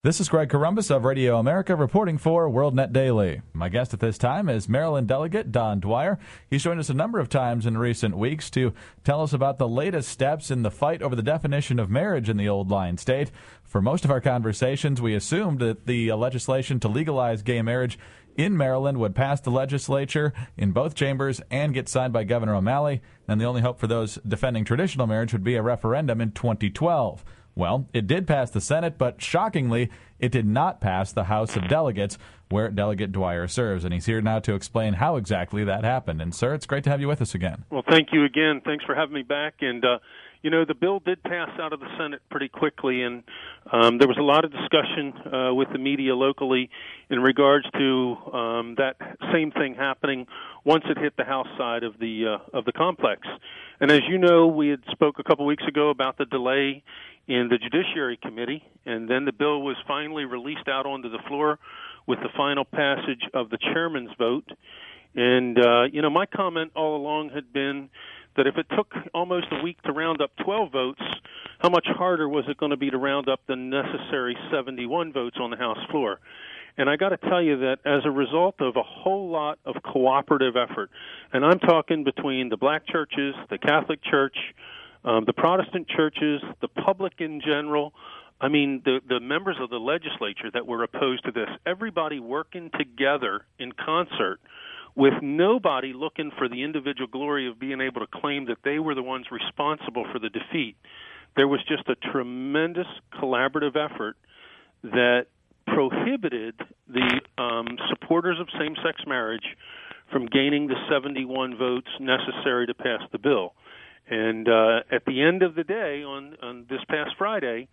This is Greg Corombos of Radio America reporting for WorldNet Daily. My guest at this time is Maryland Delegate Don Dwyer. He's joined us a number of times in recent weeks to tell us about the latest steps in the fight over the definition of marriage in the Old Line State. For most of our conversations, we assumed that the legislation to legalize gay marriage in Maryland would pass the legislature in both chambers and get signed by Governor O'Malley, and the only hope for those defending traditional marriage would be a referendum in 2012. Well, it did pass the Senate, but shockingly, it did not pass the House of Delegates, where Delegate Dwyer serves. And he's here now to explain how exactly that happened. And, sir, it's great to have you with us again. Well, thank you again. Thanks for having me back. And, the bill did pass out of the Senate pretty quickly, and there was a lot of discussion with the media locally in regards to that same thing happening once it hit the House side of the complex. And as you know, we had spoke a couple weeks ago about the delay in the Judiciary Committee, and then the bill was finally released out onto the floor with the final passage of the chairman's vote. And, my comment all along had been that if it took almost a week to round up 12 votes, how much harder was it going to be to round up the necessary 71 votes on the House floor? And I got to tell you that as a result of a whole lot of cooperative effort, and I'm talking between the black churches, the Catholic Church, the Protestant churches, the public in general, I mean, the members of the legislature that were opposed to this, everybody working together in concert with nobody looking for the individual glory of being able to claim that they were the ones responsible for the defeat. There was just a tremendous collaborative effort that prohibited the supporters of same-sex marriage from gaining the 71 votes necessary to pass the bill. And at the end of the day, on this past Friday,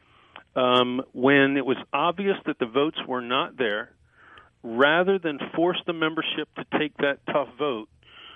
when it was obvious that the votes were not there, rather than force the membership to take that tough vote,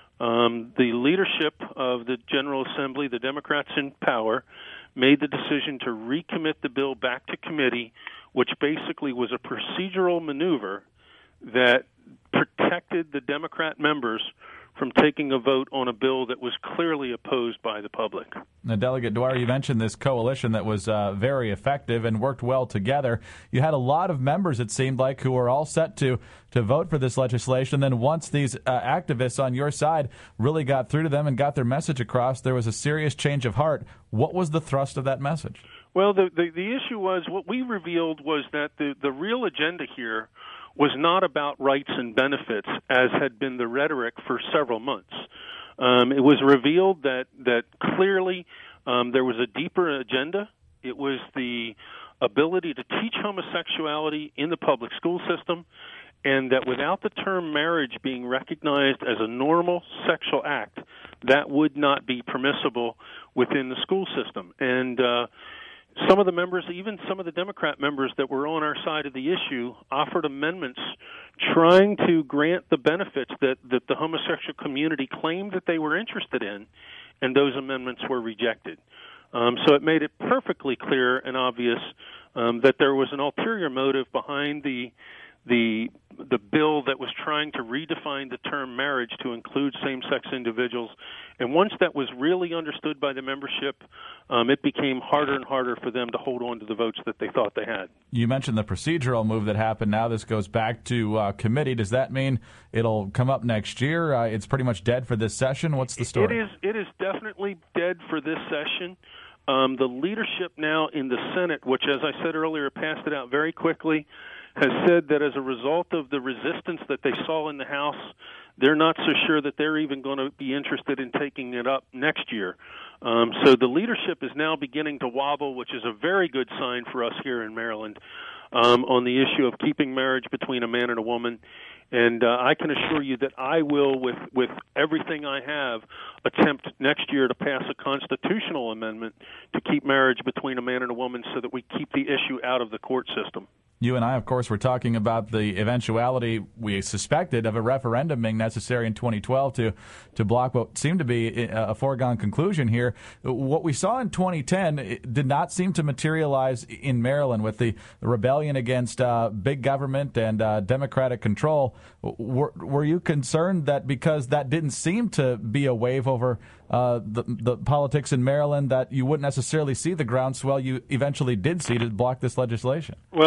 the leadership of the General Assembly, the Democrats in power, made the decision to recommit the bill back to committee, which basically was a procedural maneuver that protected the Democrat members from taking a vote on a bill that was clearly opposed by the public. Now, Delegate Dwyer, you mentioned this coalition that was very effective and worked well together. You had a lot of members, it seemed like, who were all set to vote for this legislation. Then once these activists on your side really got through to them and got their message across, there was a serious change of heart. What was the thrust of that message? Well, the issue was, what we revealed was that the real agenda here was not about rights and benefits, as had been the rhetoric for several months. It was revealed that clearly there was a deeper agenda. It was the ability to teach homosexuality in the public school system, and that without the term marriage being recognized as a normal sexual act, that would not be permissible within the school system. And some of the members, even some of the Democrat members that were on our side of the issue, offered amendments trying to grant the benefits that the homosexual community claimed that they were interested in, and those amendments were rejected. So it made it perfectly clear and obvious that there was an ulterior motive behind the bill that was trying to redefine the term marriage to include same-sex individuals. And once that was really understood by the membership, it became harder and harder for them to hold on to the votes that they thought they had. You mentioned the procedural move that happened. Now this goes back to committee. Does that mean it'll come up next year? It's pretty much dead for this session. What's the story? It is definitely dead for this session. The leadership now in the Senate, which, as I said earlier, passed it out very quickly, has said that as a result of the resistance that they saw in the House, they're not so sure that they're even going to be interested in taking it up next year. So the leadership is now beginning to wobble, which is a very good sign for us here in Maryland, on the issue of keeping marriage between a man and a woman. And I can assure you that I will, with everything I have, attempt next year to pass a constitutional amendment to keep marriage between a man and a woman so that we keep the issue out of the court system. You and I, of course, were talking about the eventuality we suspected of a referendum being necessary in 2012 to block what seemed to be a foregone conclusion here. What we saw in 2010 did not seem to materialize in Maryland with the rebellion against big government and democratic control. Were you concerned that because that didn't seem to be a wave over the politics in Maryland, that you wouldn't necessarily see the groundswell you eventually did see to block this legislation? Well, let's be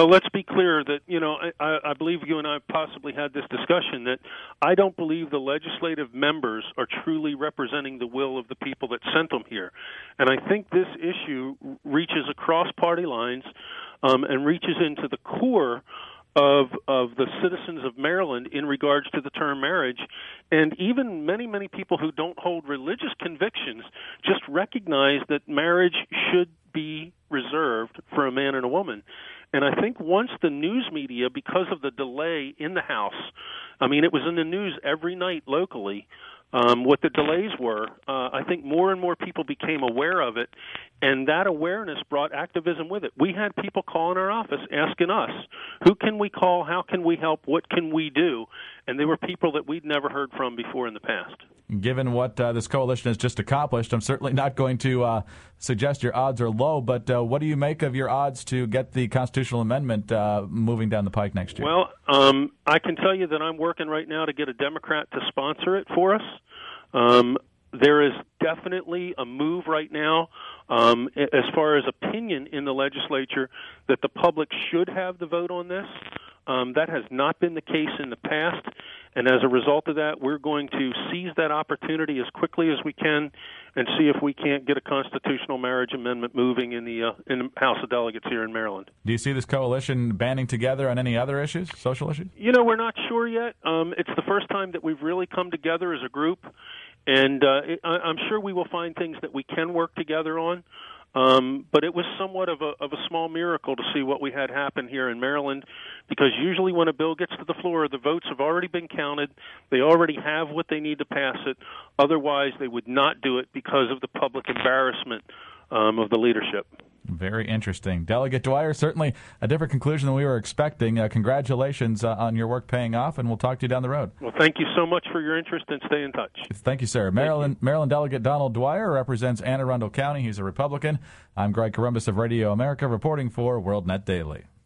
clear that, I believe you and I possibly had this discussion, that I don't believe the legislative members are truly representing the will of the people that sent them here. And I think this issue reaches across party lines and reaches into the core of the citizens of Maryland in regards to the term marriage. And even many, many people who don't hold religious convictions just recognize that marriage should be reserved for a man and a woman. And I think once the news media, because of the delay in the House, it was in the news every night locally, what the delays were, I think more and more people became aware of it, and that awareness brought activism with it. We had people calling our office asking us, who can we call, how can we help, what can we do? And they were people that we'd never heard from before in the past. Given what this coalition has just accomplished, I'm certainly not going to suggest your odds are low, but what do you make of your odds to get the constitutional amendment moving down the pike next year? Well, I can tell you that I'm working right now to get a Democrat to sponsor it for us. There is definitely a move right now, as far as opinion in the legislature, that the public should have the vote on this. That has not been the case in the past, and as a result of that, we're going to seize that opportunity as quickly as we can and see if we can't get a constitutional marriage amendment moving in the House of Delegates here in Maryland. Do you see this coalition banding together on any other issues, social issues? We're not sure yet. It's the first time that we've really come together as a group, and I'm sure we will find things that we can work together on. But it was somewhat of a small miracle to see what we had happen here in Maryland, because usually when a bill gets to the floor, the votes have already been counted. They already have what they need to pass it. Otherwise, they would not do it because of the public embarrassment of the leadership. Very interesting. Delegate Dwyer, certainly a different conclusion than we were expecting. Congratulations on your work paying off, and we'll talk to you down the road. Well, thank you so much for your interest, and stay in touch. Thank you, sir. Maryland Delegate Donald Dwyer represents Anne Arundel County. He's a Republican. I'm Greg Corombos of Radio America, reporting for WorldNet Daily.